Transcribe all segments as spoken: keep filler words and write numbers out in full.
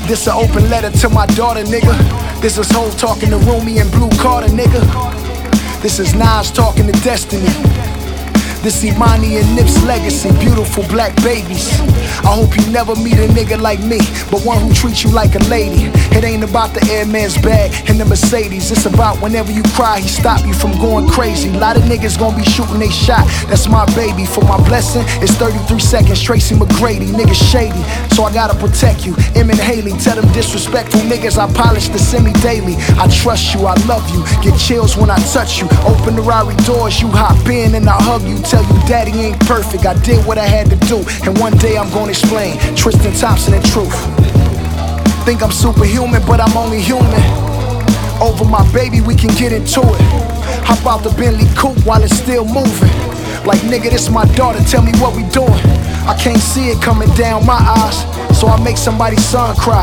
This an open letter to my daughter, nigga. This is Hov talking to Rumi and Blue Carter, nigga. This is Nas talking to Destiny. This Imani and Nip's legacy, beautiful black babies. I hope you never meet a nigga like me, but one who treats you like a lady. It ain't about the Airman's bag and the Mercedes. It's about whenever you cry, he stop you from going crazy. A lot of niggas gonna be shooting they shot, that's my baby. For my blessing, it's thirty-three seconds, Tracy McGrady. Niggas shady, so I gotta protect you. Em and Haley, tell them disrespectful niggas I polish the semi daily. I trust you, I love you, get chills when I touch you. Open the Rari doors, you hop in and I hug you. Tell you daddy ain't perfect, I did what I had to do. And one day I'm gonna explain, Tristan Thompson and truth. Think I'm superhuman, but I'm only human. Over my baby, we can get into it. Hop out the Bentley coupe while it's still moving. Like nigga, this my daughter, tell me what we doing. I can't see it coming down my eyes, so I make somebody's son cry.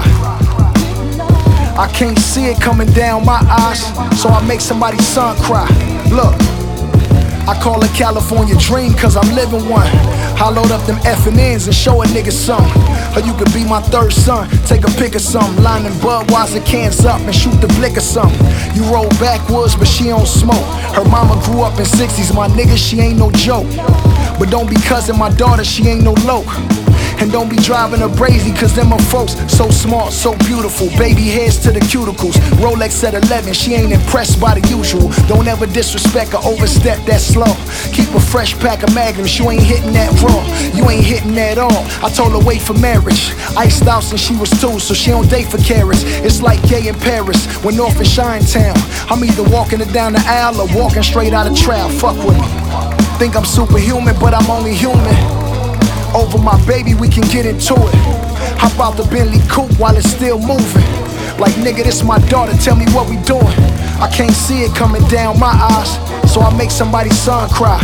I can't see it coming down my eyes, so I make somebody's son cry. Look, I call it California dream cause I'm living one. I load up them F and N's and show a nigga something. Or you could be my third son, take a pic of something. Lining Budweiser cans up and shoot the blick or something. You roll backwards but she don't smoke. Her mama grew up in sixties, my nigga, she ain't no joke. But don't be cousin my daughter, she ain't no loke. And don't be driving her brazy, cause them are folks so smart, so beautiful. Baby hairs to the cuticles, Rolex at eleven, she ain't impressed by the usual. Don't ever disrespect or overstep that slow. Keep a fresh pack of magnums, you ain't hitting that raw. You ain't hitting that all. I told her wait for marriage. Iced out since she was two, so she don't date for carrots. It's like gay in Paris, when North in Chinatown. I'm either walking it down the aisle or walking straight out of trial. Fuck with me. Think I'm superhuman, but I'm only human. Over my baby, we can get into it. Hop out the Bentley coupe while it's still moving. Like nigga, this my daughter, tell me what we doing. I can't see it coming down my eyes, so I make somebody's son cry.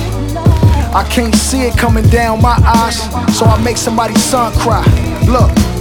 I can't see it coming down my eyes, so I make somebody's son cry. Look.